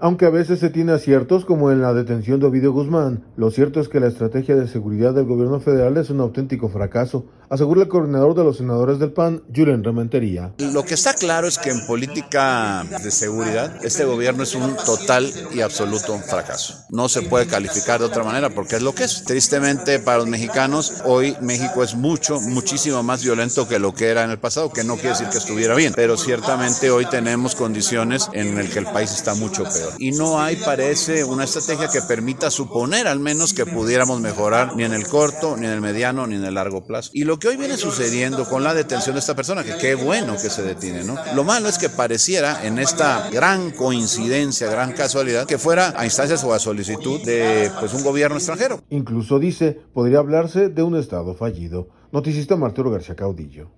Aunque a veces se tiene aciertos, como en la detención de Ovidio Guzmán, lo cierto es que la estrategia de seguridad del gobierno federal es un auténtico fracaso, asegura el coordinador de los senadores del PAN, Julen Rementería. Lo que está claro es que en política de seguridad, este gobierno es un total y absoluto fracaso. No se puede calificar de otra manera porque es lo que es. Tristemente para los mexicanos, hoy México es muchísimo más violento que lo que era en el pasado, que no quiere decir que estuviera bien, pero ciertamente hoy tenemos condiciones en las que el país está mucho peor. Y no hay, parece, una estrategia que permita suponer al menos que pudiéramos mejorar ni en el corto, ni en el mediano, ni en el largo plazo. Y lo que hoy viene sucediendo con la detención de esta persona, que qué bueno que se detiene, ¿no? Lo malo es que pareciera en esta gran coincidencia, gran casualidad, que fuera a instancias o a solicitud de un gobierno extranjero. Incluso dice, podría hablarse de un estado fallido. Noticista Arturo García Caudillo.